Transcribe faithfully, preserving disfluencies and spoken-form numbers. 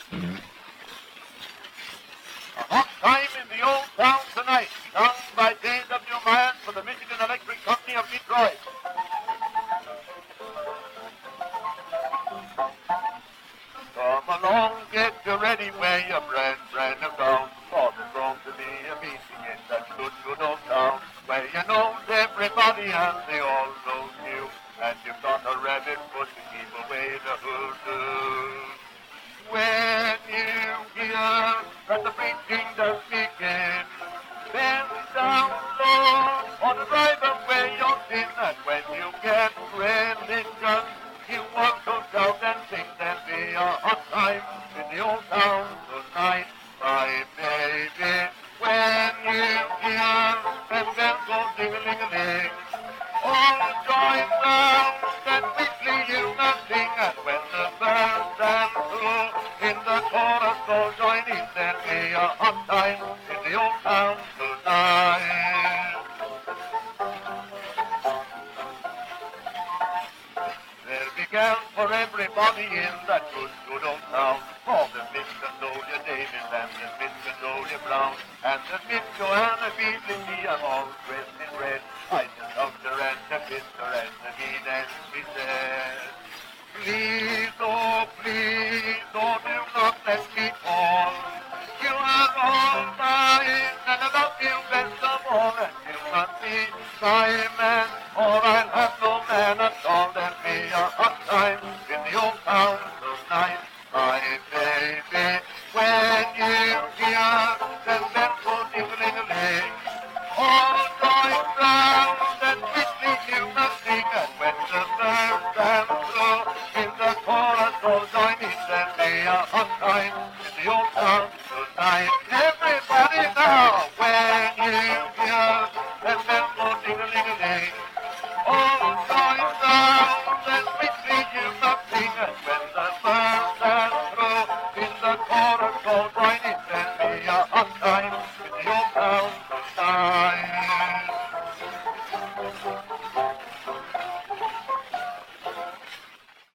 A hot time in the old town tonight, sung by J W. Myers for the Michigan Electric Company of Detroit. Come along, get you ready, wear your brand, brand new gown, for there's going to be a meeting in that good, good old town, where you know everybody and they all know you, and you've got a rabbit foot to keep away the hoodoo. When you hear that the preaching does begin, bend down low on the drive away your sin, and when you get religion, you want to shout and sing, there'll be a hot time in the old town tonight, my baby. When you hear them bells go ding-a-ling-a-ling, all join round and quickly you must sing, and when the birds dance through in the chorus, so join in, there'll be a hot time in the old town tonight. There'll be gals for everybody in that good, good old town, for there's Miss Condolia Davis and there's Miss Condolia Brown, and there's Miss Joanna Beasley, I'm all dressed in red. I just hugged her and I kissed her and again and she said, please, oh please, oh do not let me fall. You are all mine and I love you best of all, and you must be my man or I'll have no man at all. There'll be a hot time in the old town tonight, my baby. When you hear them bells go ding-a-ling-a-ling, all join round and quickly you must sing, and when the birds dance through in the chorus, all join in, there'll be a hot time in the old town tonight. Everybody now, when you hear them bells go ding-a-ling-a-ling,